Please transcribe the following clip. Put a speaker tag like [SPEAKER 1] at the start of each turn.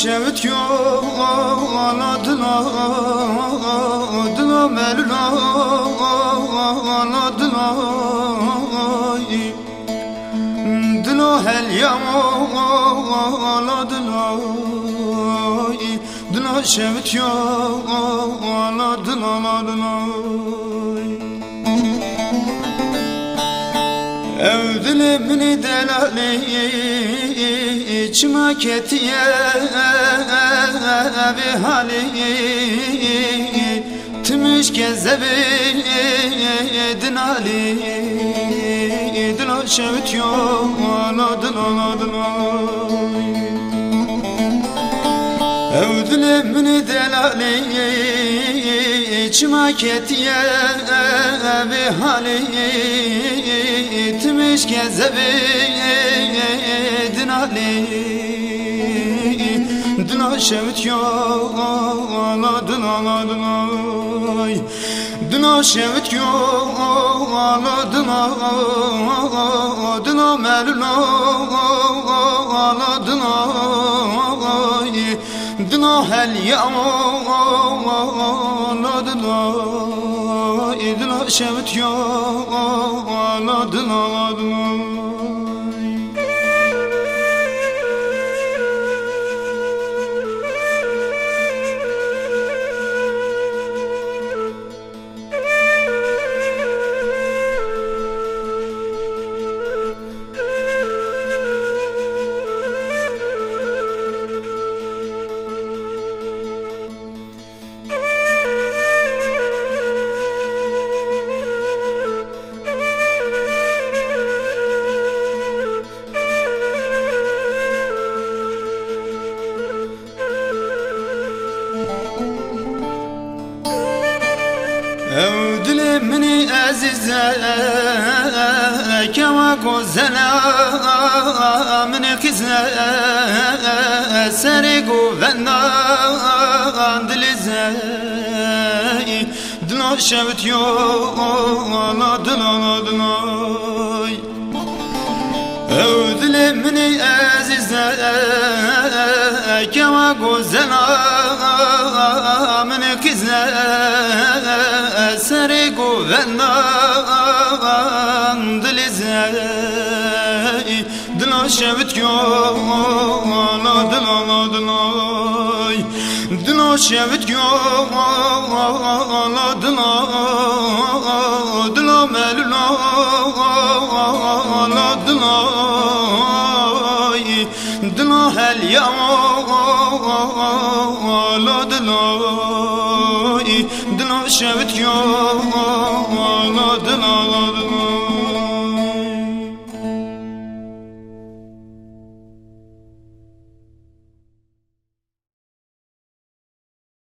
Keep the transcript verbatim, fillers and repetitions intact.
[SPEAKER 1] شوت يو على دنا دنا ملنا على دنا دنا هل يوم على دنا دنا شوت يو على دنا دنا أودل من دلالي چما كتيا بحالي تمش كذبي دنالي دلا شوت يوم على دلا دلا أودل من دلالي چما كتيا بحالي تمش كذبي دنالي دنا شوت يا على دنا دنا دنا شوت يا على دنا دنا ملنا على دنا دنا هل يا على دنا دنا شوت يا على دنا دنا أودل مني عزيزة كما قزنا من كزنا سرقو فنا دلزا دلا شوت يو لا دلا دلا أودل مني عزيزة كما قزنا من كزنا سرقو فنا دلزاي دلا شوت يو لا دلا دلا دلا شوت يو لا دلا دلا ملنا لا دلا دلا هل يا لا دلا دلا شوت يا لا دلا دلا